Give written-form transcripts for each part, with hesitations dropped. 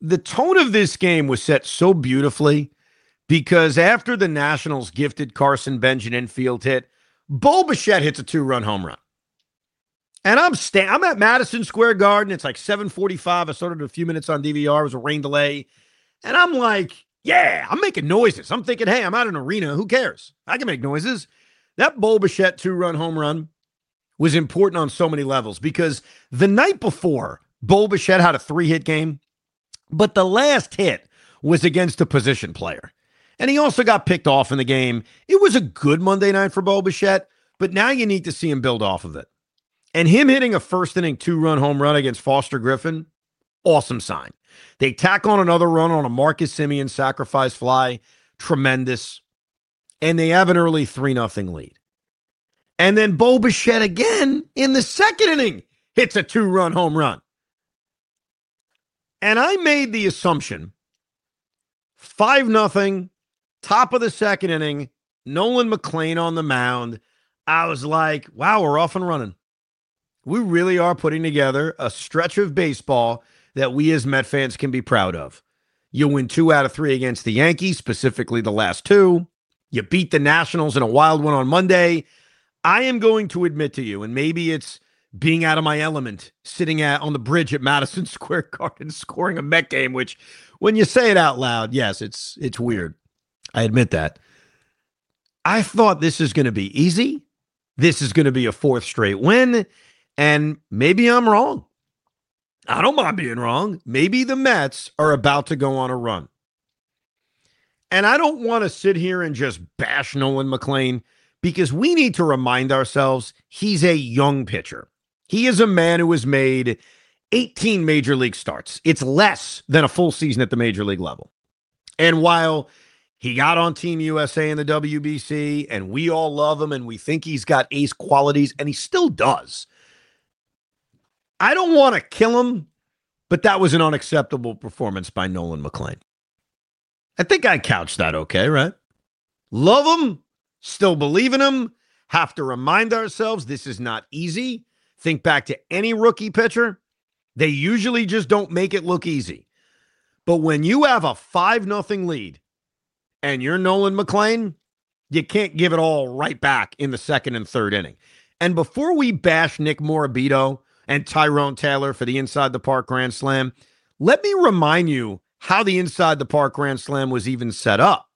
the tone of this game was set so beautifully because after the Nationals gifted Carson Bench an infield hit, Bo Bichette hits a 2-run home run. And I'm at Madison Square Garden. It's like 7:45. I started a few minutes on DVR. It was a rain delay. And I'm like, yeah, I'm making noises. I'm thinking, hey, I'm at an arena. Who cares? I can make noises. That Bo Bichette 2-run home run was important on so many levels because the night before, Bo Bichette had a 3-hit game, but the last hit was against a position player. And he also got picked off in the game. It was a good Monday night for Bo Bichette, but now you need to see him build off of it. And him hitting a first-inning 2-run home run against Foster Griffin, awesome sign. They tack on another run on a Marcus Semien sacrifice fly, tremendous. And they have an early 3-0 lead. And then Bo Bichette again in the second inning hits a 2-run home run. And I made the assumption, 5-0, top of the second inning, Nolan McLean on the mound. I was like, wow, we're off and running. We really are putting together a stretch of baseball that we as Met fans can be proud of. You win 2 out of 3 against the Yankees, specifically the last 2. You beat the Nationals in a wild one on Monday. I am going to admit to you, and maybe it's being out of my element, sitting on the bridge at Madison Square Garden, scoring a Met game, which when you say it out loud, yes, it's weird. I admit that. I thought this is going to be easy. This is going to be a 4th straight win. And maybe I'm wrong. I don't mind being wrong. Maybe the Mets are about to go on a run. And I don't want to sit here and just bash Nolan McLean because we need to remind ourselves he's a young pitcher. He is a man who has made 18 major league starts. It's less than a full season at the major league level. And while he got on Team USA in the WBC and we all love him and we think he's got ace qualities, and he still does, I don't want to kill him, but that was an unacceptable performance by Nolan McLean. I think I couched that okay, right? Love him, still believe in him, have to remind ourselves this is not easy. Think back to any rookie pitcher. They usually just don't make it look easy. But when you have a 5-0 lead and you're Nolan McLean, you can't give it all right back in the second and third inning. And before we bash Nick Morabito and Tyrone Taylor for the Inside the Park Grand Slam, let me remind you how the Inside the Park Grand Slam was even set up.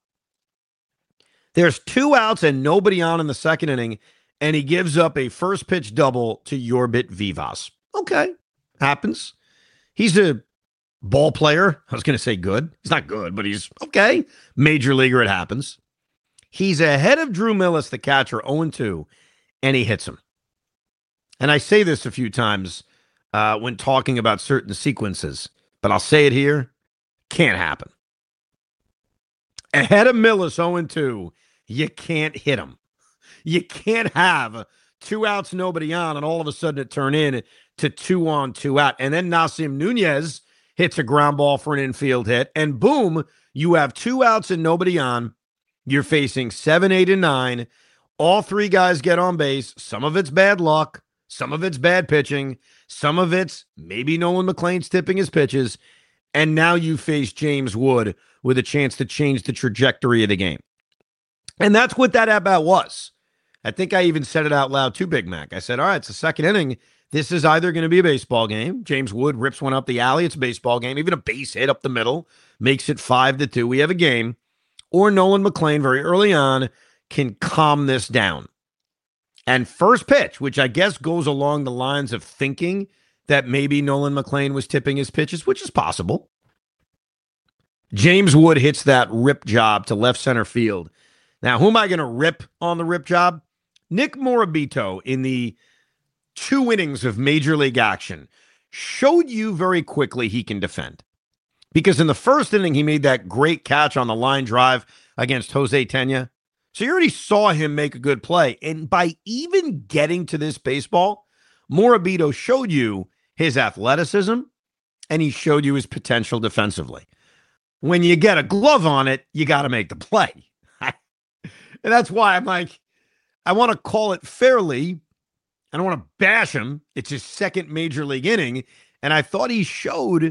There's 2 outs and nobody on in the second inning, and he gives up a first pitch double to Yorbit Vivas. Okay, happens. He's a ball player. I was going to say good. He's not good, but he's okay. Major leaguer, it happens. He's ahead of Drew Millis, the catcher, 0-2, and he hits him. And I say this a few times when talking about certain sequences, but I'll say it here. Can't happen. Ahead of Millis, 0-2, you can't hit him. You can't have 2 outs, nobody on, and all of a sudden it turn in to 2 on, 2 out. And then Nasim Nunez hits a ground ball for an infield hit, and boom, you have 2 outs and nobody on. You're facing 7, 8, and 9. All 3 guys get on base. Some of it's bad luck. Some of it's bad pitching. Some of it's maybe Nolan McLean's tipping his pitches. And now you face James Wood with a chance to change the trajectory of the game. And that's what that at-bat was. I think I even said it out loud to Big Mac. I said, all right, it's the second inning. This is either going to be a baseball game. James Wood rips one up the alley. It's a baseball game. Even a base hit up the middle makes it 5-2. We have a game. Or Nolan McLean very early on can calm this down. And first pitch, which I guess goes along the lines of thinking that maybe Nolan McLean was tipping his pitches, which is possible. James Wood hits that rip job to left center field. Now, who am I going to rip on the rip job? Nick Morabito, in the 2 innings of Major League action, showed you very quickly he can defend. Because in the first inning, he made that great catch on the line drive against Jose Tena. So you already saw him make a good play. And by even getting to this baseball, Morabito showed you his athleticism and he showed you his potential defensively. When you get a glove on it, you got to make the play. And that's why I'm like, I want to call it fairly. I don't want to bash him. It's his second major league inning. And I thought he showed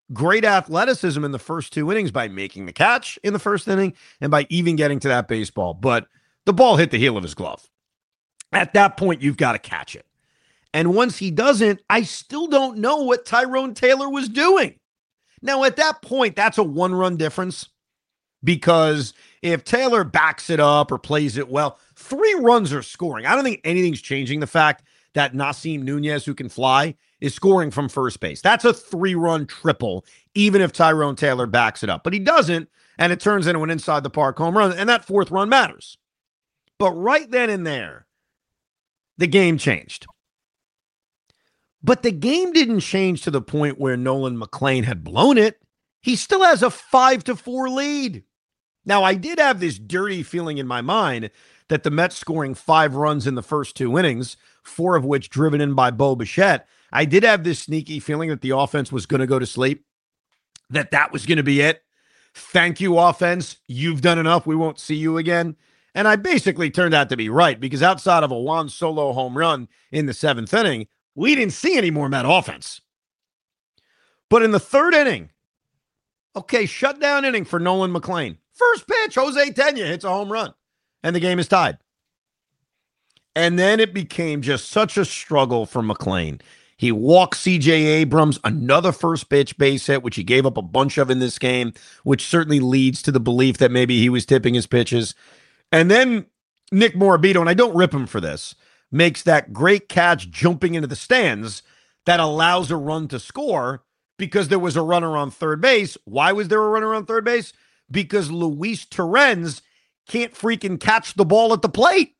great athleticism in the first 2 innings by making the catch in the first inning and by even getting to that baseball. But the ball hit the heel of his glove. At that point, you've got to catch it. And once he doesn't, I still don't know what Tyrone Taylor was doing. Now, at that point, that's a 1-run difference, because if Taylor backs it up or plays it well, 3 runs are scoring. I don't think anything's changing the fact that Nasim Nunez, who can fly, is scoring from first base. That's a 3-run triple, even if Tyrone Taylor backs it up. But he doesn't, and it turns into an inside-the-park home run, and that 4th run matters. But right then and there, the game changed. But the game didn't change to the point where Nolan McLean had blown it. He still has a 5-4 lead. Now, I did have this dirty feeling in my mind that the Mets scoring 5 runs in the first 2 innings, 4 of which driven in by Bo Bichette, I did have this sneaky feeling that the offense was going to go to sleep, that was going to be it. Thank you, offense. You've done enough. We won't see you again. And I basically turned out to be right, because outside of a Juan Solo home run in the 7th inning, we didn't see any more Met offense. But in the 3rd inning, okay, shutdown inning for Nolan McLean. First pitch, Jose Tena hits a home run, and the game is tied. And then it became just such a struggle for McLean. He walked C.J. Abrams, another first pitch base hit, which he gave up a bunch of in this game, which certainly leads to the belief that maybe he was tipping his pitches. And then Nick Morabito, and I don't rip him for this, makes that great catch jumping into the stands that allows a run to score because there was a runner on third base. Why was there a runner on third base? Because Luis Torrens can't freaking catch the ball at the plate.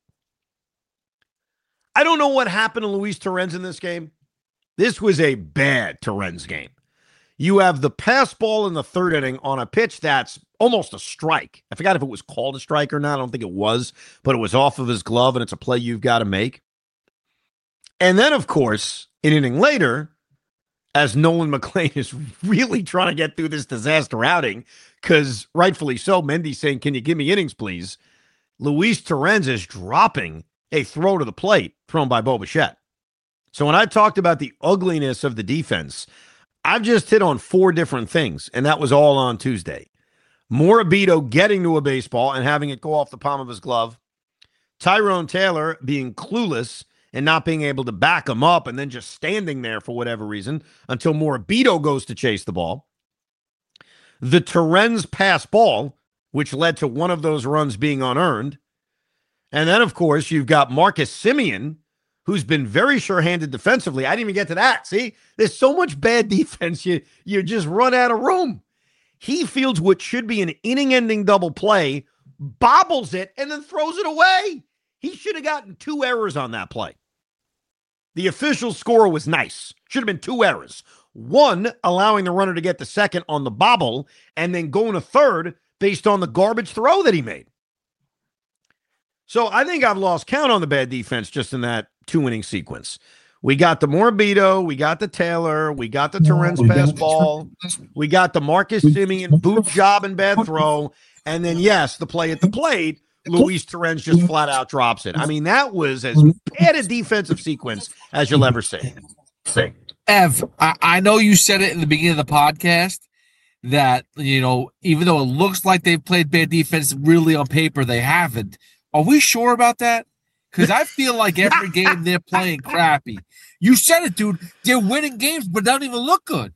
I don't know what happened to Luis Torrens in this game. This was a bad Torrens game. You have the pass ball in the 3rd inning on a pitch that's almost a strike. I forgot if it was called a strike or not. I don't think it was, but it was off of his glove, and it's a play you've got to make. And then, of course, an inning later, as Nolan McLean is really trying to get through this disaster outing, because rightfully so, Mendy's saying, "Can you give me innings, please?" Luis Torrens is dropping a throw to the plate thrown by Bo Bichette. So when I talked about the ugliness of the defense, I've just hit on 4 different things, and that was all on Tuesday. Morabito getting to a baseball and having it go off the palm of his glove. Tyrone Taylor being clueless and not being able to back him up, and then just standing there for whatever reason until Morabito goes to chase the ball. The Torrens pass ball, which led to one of those runs being unearned. And then, of course, you've got Marcus Semien, who's been very sure-handed defensively. I didn't even get to that. See, there's so much bad defense, you just run out of room. He fields what should be an inning-ending double play, bobbles it, and then throws it away. He should have gotten 2 errors on that play. The official score was nice. Should have been 2 errors. 1, allowing the runner to get the second on the bobble, and then going to third based on the garbage throw that he made. So I think I've lost count on the bad defense just in that 2-inning sequence. We got the Morabito, we got the Taylor, we got the Torrens pass ball, we got the Marcus Semien boot job and bad throw, and then, yes, the play at the plate, Luis Torrens just flat out drops it. I mean, that was as bad a defensive sequence as you'll ever see. Ev, I know you said it in the beginning of the podcast that, even though it looks like they've played bad defense, really on paper they haven't. Are we sure about that? Because I feel like every game they're playing crappy. You said it, dude. They're winning games, but don't even look good.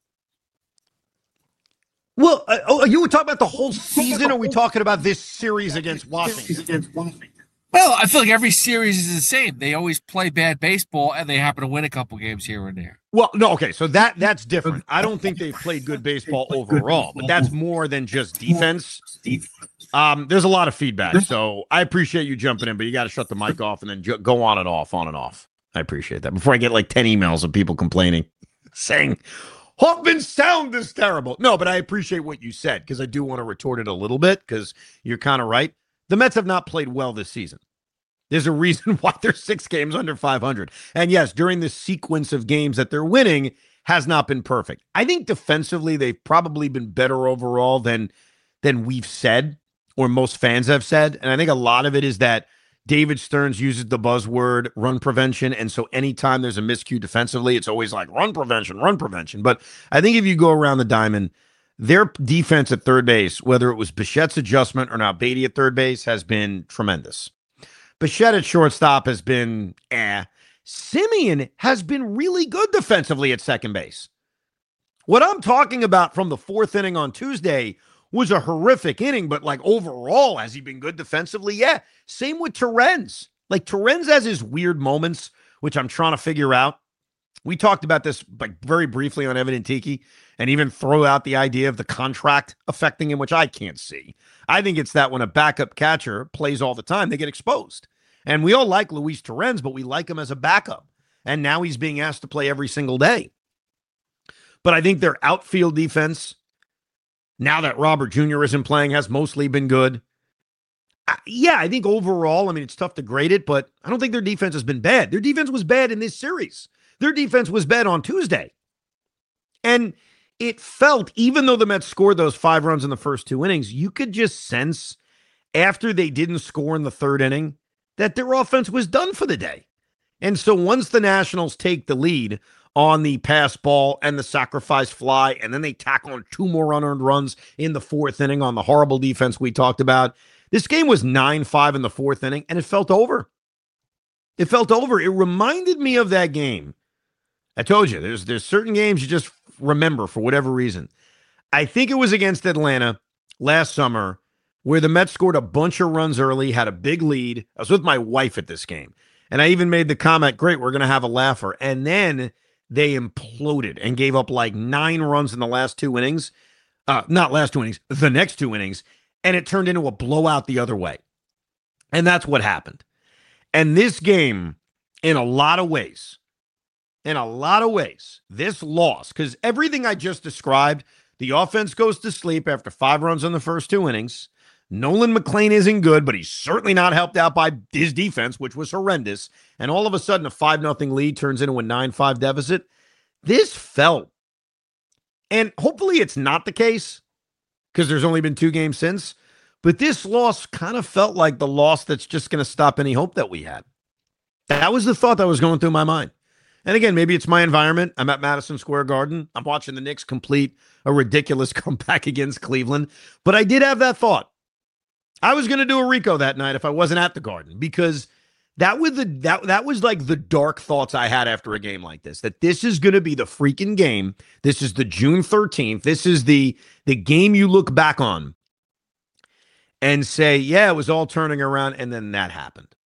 Well, you were talking about the whole season, or are we talking about this series against Washington? Well, I feel like every series is the same. They always play bad baseball, and they happen to win a couple games here and there. Well, no, okay, so that's different. I don't think they've played good baseball overall, but that's more than just defense. There's a lot of feedback, so I appreciate you jumping in, but you got to shut the mic off and then go on and off. I appreciate that. Before I get like 10 emails of people complaining, saying, Hoffman's sound is terrible. No, but I appreciate what you said, because I do want to retort it a little bit, because you're kind of right. The Mets have not played well this season. There's a reason why they're 6 games under 500. And yes, during the sequence of games that they're winning has not been perfect. I think defensively, they've probably been better overall than we've said, or most fans have said. And I think a lot of it is that David Stearns uses the buzzword run prevention. And so anytime there's a miscue defensively, it's always like run prevention, run prevention. But I think if you go around the diamond, their defense at third base, whether it was Bichette's adjustment or now Beatty at third base, has been tremendous. Bichette at shortstop has been Simeon has been really good defensively at second base. What I'm talking about from the fourth inning on Tuesday was a horrific inning, but like overall, has he been good defensively? Yeah. Same with Torrens. Like Torrens has his weird moments, which I'm trying to figure out. We talked about this like very briefly on Evan and Tiki, and even throw out the idea of the contract affecting him, which I can't see. I think it's that when a backup catcher plays all the time, they get exposed. And we all like Luis Torrens, but we like him as a backup. And now he's being asked to play every single day. But I think their outfield defense, now that Robert Jr. isn't playing, has mostly been good. I think overall, I mean, it's tough to grade it, but I don't think their defense has been bad. Their defense was bad in this series. Their defense was bad on Tuesday. And it felt, even though the Mets scored those 5 runs in the first 2 innings, you could just sense after they didn't score in the third inning that their offense was done for the day. And so once the Nationals take the lead on the pass ball and the sacrifice fly, and then they tack on 2 more unearned runs in the fourth inning on the horrible defense we talked about, this game was 9-5 in the fourth inning, and it felt over. It felt over. It reminded me of that game. I told you, there's certain games you just remember for whatever reason. I think it was against Atlanta last summer where the Mets scored a bunch of runs early, had a big lead. I was with my wife at this game, and I even made the comment, great, we're going to have a laugher. And then they imploded and gave up like 9 runs in the last 2 innings. Not last 2 innings, the next 2 innings. And it turned into a blowout the other way. And that's what happened. And this game, in a lot of ways, this loss, because everything I just described, the offense goes to sleep after 5 runs in the first 2 innings. Nolan McLean isn't good, but he's certainly not helped out by his defense, which was horrendous. And all of a sudden, a 5-0 lead turns into a 9-5 deficit. This felt, and hopefully it's not the case, because there's only been 2 games since, but this loss kind of felt like the loss that's just going to stop any hope that we had. That was the thought that was going through my mind. And again, maybe it's my environment. I'm at Madison Square Garden. I'm watching the Knicks complete a ridiculous comeback against Cleveland. But I did have that thought. I was going to do a Rico that night if I wasn't at the Garden, because that was like the dark thoughts I had after a game like this, that this is going to be the freaking game. This is the June 13th. This is the game you look back on and say, yeah, it was all turning around, and then that happened.